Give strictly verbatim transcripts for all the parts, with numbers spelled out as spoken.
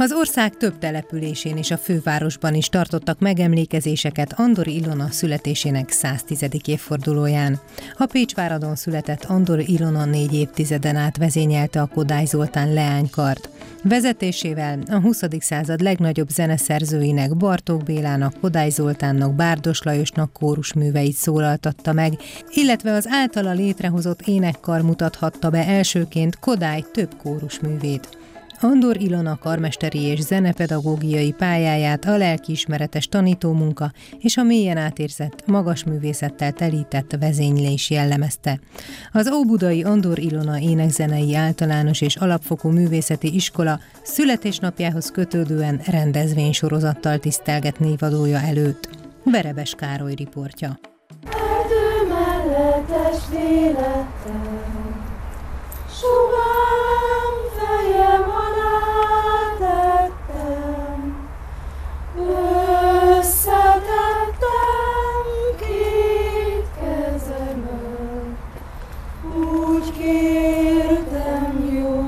Az ország több településén és a fővárosban is tartottak megemlékezéseket Andor Ilona születésének száztizedik évfordulóján. A Pécsváradon született Andor Ilona négy évtizeden át vezényelte a Kodály Zoltán leánykart. Vezetésével a huszadik század legnagyobb zeneszerzőinek, Bartók Bélának, Kodály Zoltánnak, Bárdos Lajosnak kórusműveit szólaltatta meg, illetve az általa létrehozott énekkar mutathatta be elsőként Kodály több kórusművét. Andor Ilona karmesteri és zenepedagógiai pályáját a lelkiismeretes tanítómunka és a mélyen átérzett, magas művészettel telített vezénylés jellemezte. Az óbudai Andor Ilona énekzenei általános és alapfokú művészeti iskola születésnapjához kötődően rendezvénysorozattal tisztelget névadója előtt. Verebes Károly riportja. Erdő mellettes életem, sugám fejem alá tettem, összetettem két kezemet, úgy kértem jó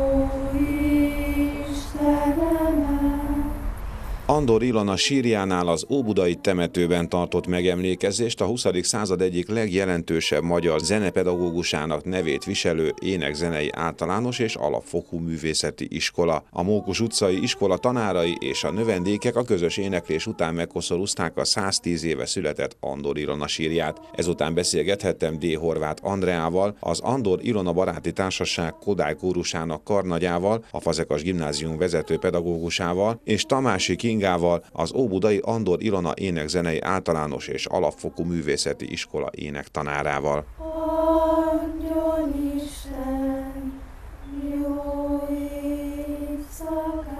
Istenemet. Andor Ilona sírjánál az óbudai temetőben tartott megemlékezést a huszadik század egyik legjelentősebb magyar zenepedagógusának nevét viselő énekzenei általános és alapfokú művészeti iskola. A Mókus utcai iskola tanárai és a növendékek a közös éneklés után megkoszorúzták a száztíz éve született Andor Ilona sírját. Ezután beszélgethettem D. Horváth Andreával, az Andor Ilona Baráti Társaság Kodály kórusának karnagyával, a Fazekas Gimnázium vezető pedagógusával és Tamási Kingával, az óbudai Andor Ilona énekzenei általános és alapfokú művészeti iskola énektanárával. Adjon Isten jó éjszakát!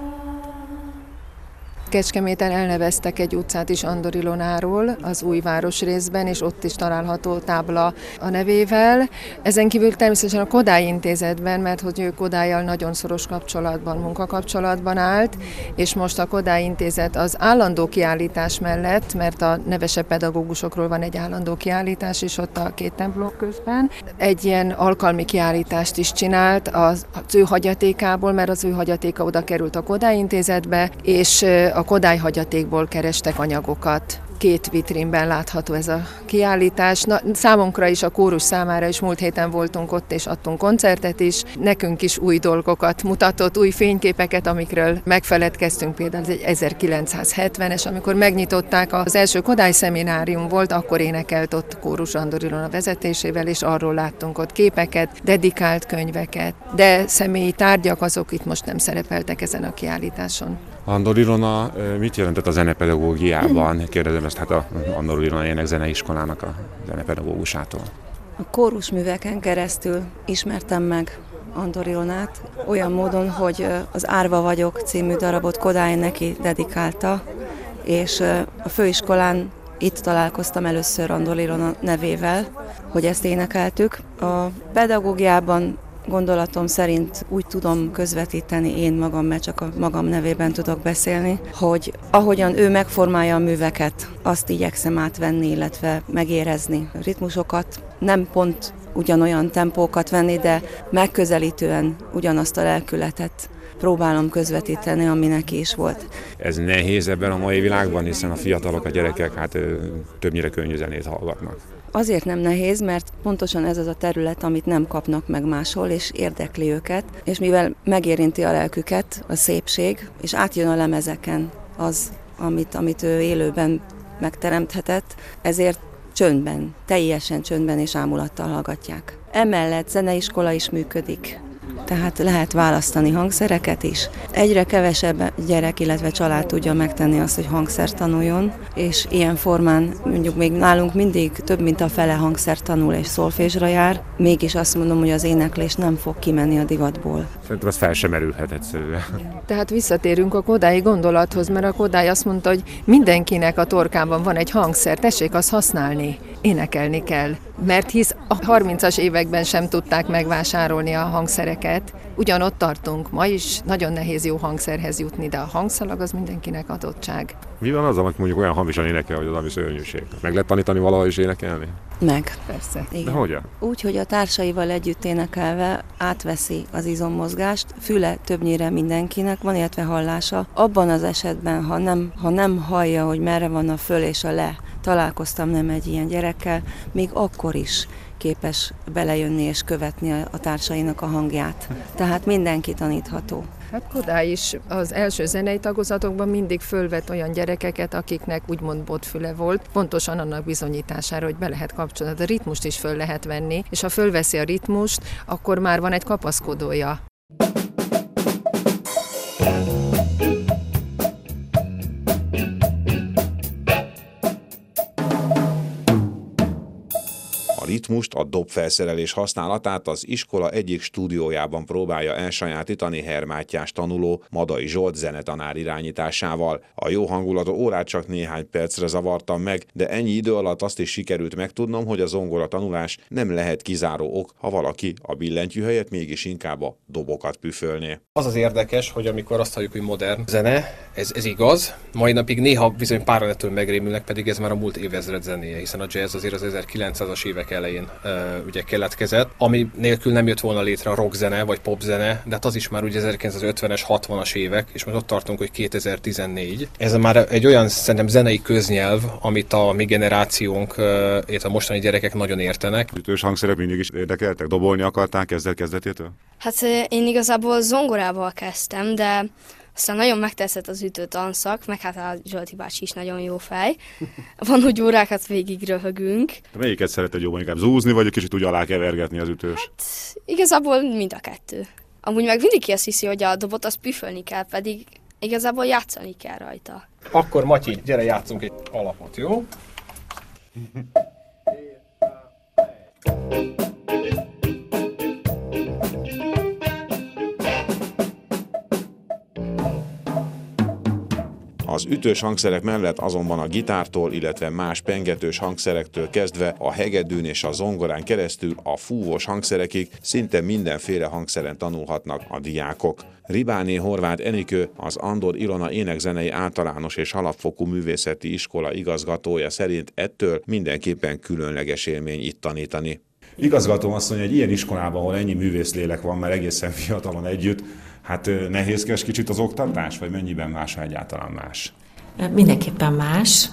Kecskeméten elneveztek egy utcát is Andor Ilonáról, az új városrészben, és ott is található tábla a nevével. Ezen kívül természetesen a Kodály Intézetben, mert hogy ő Kodállyal nagyon szoros kapcsolatban, munkakapcsolatban állt, és most a Kodály Intézet az állandó kiállítás mellett, mert a nevesebb pedagógusokról van egy állandó kiállítás is ott a két templom közben, egy ilyen alkalmi kiállítást is csinált az, az ő hagyatékából, mert az ő hagyatéka oda került a Kodály Intézetbe, és a Kodály hagyatékból kerestek anyagokat. Két vitrínben látható ez a kiállítás. Na, számunkra is, a kórus számára is múlt héten voltunk ott, és adtunk koncertet is. Nekünk is új dolgokat mutatott, új fényképeket, amikről megfeledkeztünk, például egy ezerkilencszázhetvenes, amikor megnyitották az első Kodály szeminárium volt, akkor énekelt ott Kórus Andor Ilona vezetésével, és arról láttunk ott képeket, dedikált könyveket, de személyi tárgyak azok itt most nem szerepeltek ezen a kiállításon. Andor Ilona mit jelentett a zenepedagógiában? Kérdezem ezt hát a Andor Ilona énekzeneiskolának a zenepedagógusától. A kórusműveken keresztül ismertem meg Andor Ilonát, olyan módon, hogy az Árva vagyok című darabot Kodály neki dedikálta, és a főiskolán itt találkoztam először Andor Ilona nevével, hogy ezt énekeltük. A pedagógiában gondolatom szerint úgy tudom közvetíteni én magam, mert csak a magam nevében tudok beszélni, hogy ahogyan ő megformálja a műveket, azt igyekszem átvenni, illetve megérezni ritmusokat, nem pont ugyanolyan tempókat venni, de megközelítően ugyanazt a lelkületet próbálom közvetíteni, ami neki is volt. Ez nehéz ebben a mai világban, hiszen a fiatalok, a gyerekek hát többnyire könnyű zenét hallgatnak. Azért nem nehéz, mert pontosan ez az a terület, amit nem kapnak meg máshol, és érdekli őket, és mivel megérinti a lelküket, a szépség, és átjön a lemezeken az, amit, amit ő élőben megteremthetett, ezért csöndben, teljesen csöndben és ámulattal hallgatják. Emellett zeneiskola is működik, tehát lehet választani hangszereket is. Egyre kevesebb gyerek, illetve család tudja megtenni azt, hogy hangszert tanuljon, és ilyen formán mondjuk még nálunk mindig több mint a fele hangszert tanul és szolfésra jár, mégis azt mondom, hogy az éneklés nem fog kimenni a divatból. Szerintem az fel sem merülhet egyszerűen. Tehát visszatérünk a kodályi gondolathoz, mert a Kodály azt mondta, hogy mindenkinek a torkában van egy hangszer, tessék azt használni, énekelni kell. Mert hisz a harmincas években sem tudták megvásárolni a hangszereket. Ugyanott tartunk, ma is nagyon nehéz jó hangszerhez jutni, de a hangszalag az mindenkinek adottság. Mi van azzal, hogy mondjuk olyan hamisan énekel, hogy az ami szörnyűség? Meg lehet tanítani valahogy is énekelni? Meg. Persze. Igen. De hogyan? Úgy, hogy a társaival együtt énekelve átveszi az izommozgást, füle többnyire mindenkinek van, illetve hallása. Abban az esetben, ha nem, ha nem hallja, hogy merre van a föl és a le, találkoztam nem egy ilyen gyerekkel, még akkor is képes belejönni és követni a társainak a hangját. Tehát mindenki tanítható. Hát Kodály is az első zenei tagozatokban mindig fölvett olyan gyerekeket, akiknek úgymond botfüle volt, pontosan annak bizonyítására, hogy be lehet kapcsolni. A ritmust is föl lehet venni, és ha fölveszi a ritmust, akkor már van egy kapaszkodója. A ritmust, a dobfelszerelés használatát az iskola egyik stúdiójában próbálja elsajátítani Hermátyás tanuló Madai Zsolt zenetanár irányításával. A jó hangulatú órát csak néhány percre zavartam meg, de ennyi idő alatt azt is sikerült megtudnom, hogy a zongora tanulás nem lehet kizáró ok, ha valaki a billentyű helyett mégis inkább a dobokat püfölné. Az az érdekes, hogy amikor azt halljuk, hogy modern zene, ez, ez igaz, mai napig néha bizony páran ettől megrémülnek, pedig ez már a múlt évezred zenéje, hiszen a jazz azért az ezerkilencszázas évek elején uh, ugye keletkezett, ami nélkül nem jött volna létre a rockzene vagy popzene, de hát az is már ugye ezerkilencszázötvenes, hatvanas évek, és most ott tartunk, hogy kétezer-tizennégy. Ez már egy olyan szerintem zenei köznyelv, amit a mi generációnk, uh, a mostani gyerekek nagyon értenek. Ütős hangszerek mindig is érdekeltek? Dobolni akarták kezdet kezdetétől? Hát én igazából zongorával kezdtem, de aztán nagyon megtetszett az ütő tanszak, meg hát a Zsolti bácsi is nagyon jó fej. Van, hogy órákat végig röhögünk. De melyiket szereted jobban, inkább zúzni, vagy egy kicsit úgy alá kevergetni az ütős? Hát igazából mind a kettő. Amúgy meg mindig azt hiszi, hogy a dobot azt püfölni kell, pedig igazából játszani kell rajta. Akkor Matyi, gyere játszunk egy alapot, jó? Az ütős hangszerek mellett azonban a gitártól, illetve más pengetős hangszerektől kezdve a hegedűn és a zongorán keresztül a fúvós hangszerekig szinte mindenféle hangszeren tanulhatnak a diákok. Ribáné Horváth Enikő, az Andor Ilona Énekzenei Általános és Alapfokú Művészeti Iskola igazgatója szerint ettől mindenképpen különleges élmény itt tanítani. Igazgató azt mondja, hogy egy ilyen iskolában, ahol ennyi művészlélek van, mert egészen fiatalon együtt, hát nehézkes kicsit az oktatás, vagy mennyiben más, ha egyáltalán más? Mindenképpen más,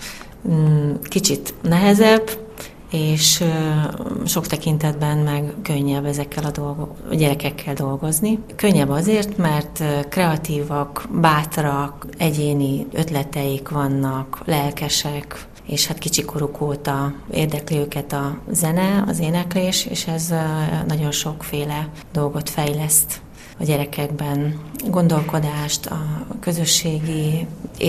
kicsit nehezebb, és sok tekintetben meg könnyebb ezekkel a, dolgo- a gyerekekkel dolgozni. Könnyebb azért, mert kreatívak, bátrak, egyéni ötleteik vannak, lelkesek, és hát kicsikoruk óta érdekli őket a zene, az éneklés, és ez nagyon sokféle dolgot fejleszt a gyerekekben, gondolkodást, a közösségi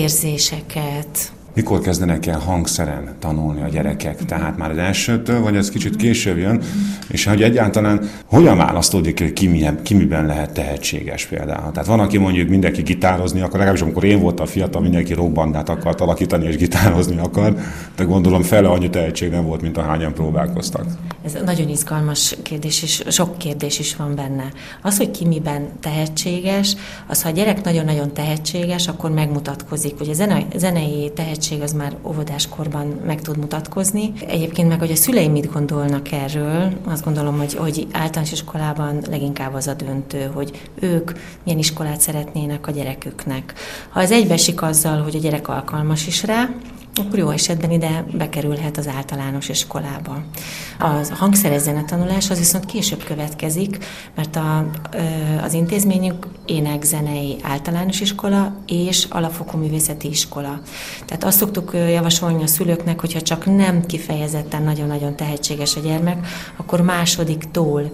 érzéseket. Mikor kezdenek el hangszeren tanulni a gyerekek? Tehát már az elsőtől, vagy ez kicsit később jön? És hogy egyáltalán hogyan választódik, hogy ki, milyen, ki miben lehet tehetséges például? Tehát van, aki mondjuk mindenki gitározni akar, legalábbis amikor én voltam fiatal, mindenki rockbandát akart alakítani és gitározni akar, de gondolom fele annyi tehetség nem volt, mint ahányan próbálkoztak. Ez nagyon izgalmas kérdés, és sok kérdés is van benne. Az, hogy ki miben tehetséges, az, ha a gyerek nagyon-nagyon tehetséges, akkor megmutatkozik, hogy a zene, zenei tehetség az már óvodáskorban meg tud mutatkozni. Egyébként meg, hogy a szüleim mit gondolnak erről, azt gondolom, hogy, hogy általános iskolában leginkább az a döntő, hogy ők milyen iskolát szeretnének a gyereküknek. Ha ez egybeesik azzal, hogy a gyerek alkalmas is rá, akkor jó esetben ide bekerülhet az általános iskolába. A hangszeres zenetanulás az viszont később következik, mert a, az intézményünk énekzenei általános iskola és alapfokú művészeti iskola. Tehát azt szoktuk javasolni a szülőknek, hogyha csak nem kifejezetten nagyon-nagyon tehetséges a gyermek, akkor másodiktól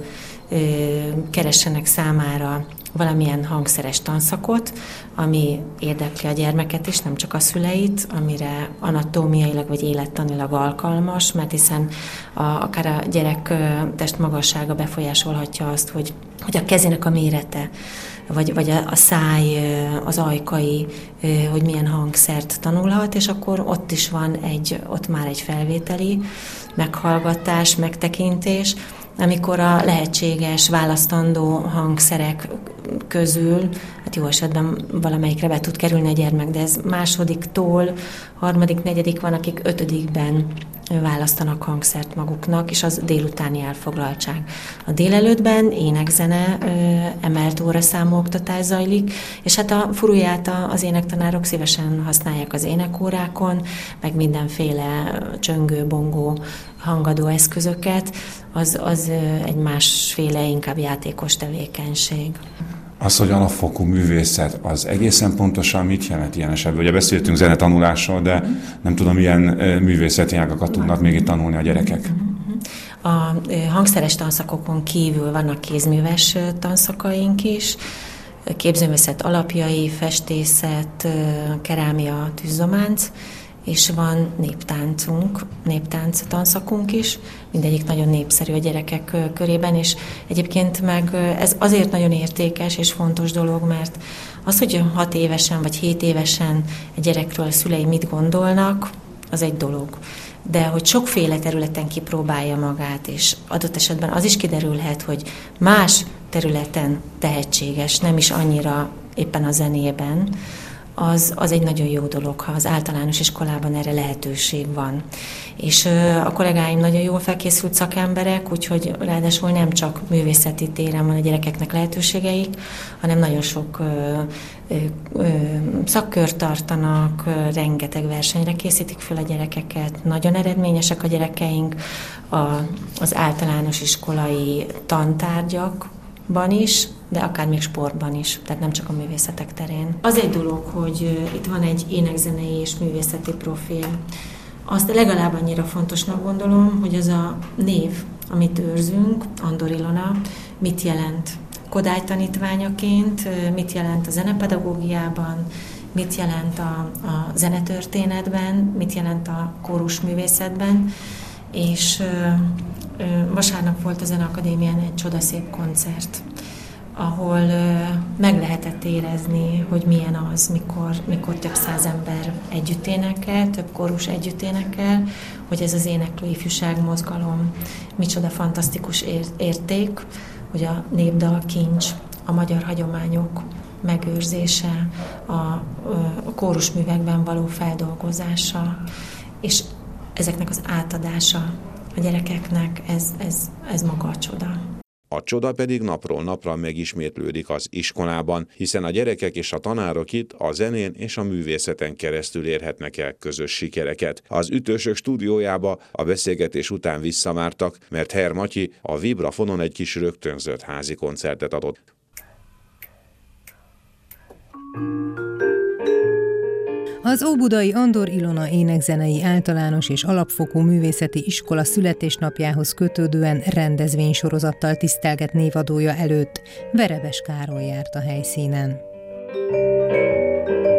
keressenek számára valamilyen hangszeres tanszakot, ami érdekli a gyermeket is, nem csak a szüleit, amire anatómiailag vagy élettanilag alkalmas, mert hiszen a, akár a gyerek testmagassága befolyásolhatja azt, hogy, hogy a kezének a mérete, vagy, vagy a, a száj, az ajkai, hogy milyen hangszert tanulhat, és akkor ott is van egy, ott már egy felvételi meghallgatás, megtekintés, amikor a lehetséges választandó hangszerek közül, a hát jó esetben valamelyikre be tud kerülni a gyermek, de ez másodiktól, harmadik, negyedik van, akik ötödikben választanak hangszert maguknak, és az délutáni elfoglaltság. A délelőttben énekzene, emelt óraszámú oktatás zajlik, és hát a furuját az énektanárok szívesen használják az énekórákon, meg mindenféle csöngő, bongó, hangadó eszközöket, az, az egy másféle, inkább játékos tevékenység. Az, hogy alapfokú művészet, az egészen pontosan mit jelent ilyen esetben? Ugye beszéltünk zenetanulásról, de nem tudom, milyen művészeti ágakat tudnak még itt tanulni a gyerekek. A hangszeres tanszakokon kívül vannak kézműves tanszakaink is, képzőművészet alapjai, festészet, kerámia, tűzzománc, és van néptáncunk, néptánc tanszakunk is, mindegyik nagyon népszerű a gyerekek körében, és egyébként meg ez azért nagyon értékes és fontos dolog, mert az, hogy hat évesen vagy hét évesen egy gyerekről a szülei mit gondolnak, az egy dolog. De hogy sokféle területen kipróbálja magát, és adott esetben az is kiderülhet, hogy más területen tehetséges, nem is annyira éppen a zenében, Az, az egy nagyon jó dolog, ha az általános iskolában erre lehetőség van. És a kollégáim nagyon jól felkészült szakemberek, úgyhogy ráadásul nem csak művészeti téren van a gyerekeknek lehetőségeik, hanem nagyon sok ö, ö, ö, szakkört tartanak, rengeteg versenyre készítik fel a gyerekeket, nagyon eredményesek a gyerekeink a, az általános iskolai tantárgyakban is, de akár még sportban is, tehát nem csak a művészetek terén. Az egy dolog, hogy itt van egy énekzenei és művészeti profil. Azt legalább annyira fontosnak gondolom, hogy az a név, amit őrzünk, Andor Ilona, mit jelent Kodály tanítványaként, mit jelent a zenepedagógiában, mit jelent a, a zenetörténetben, mit jelent a kórusművészetben, és ö, ö, vasárnap volt a Zeneakadémián egy csodaszép koncert, ahol ö, meg lehetett érezni, hogy milyen az, mikor, mikor több száz ember együtt énekel, több kórus együtt énekel, hogy ez az éneklő ifjúság mozgalom micsoda fantasztikus ér- érték, hogy a népdal kincs, a magyar hagyományok megőrzése, a, a kórusművekben való feldolgozása, és ezeknek az átadása a gyerekeknek, ez, ez, ez maga a csoda. A csoda pedig napról napra megismétlődik az iskolában, hiszen a gyerekek és a tanárok itt a zenén és a művészeten keresztül érhetnek el közös sikereket. Az Ütősök stúdiójába a beszélgetés után visszavártak, mert Herr Matyi a vibrafonon egy kis rögtönzött házi koncertet adott. Az óbudai Andor Ilona énekzenei általános és alapfokú művészeti iskola születésnapjához kötődően rendezvénysorozattal tisztelget névadója előtt. Verebes Károly járt a helyszínen.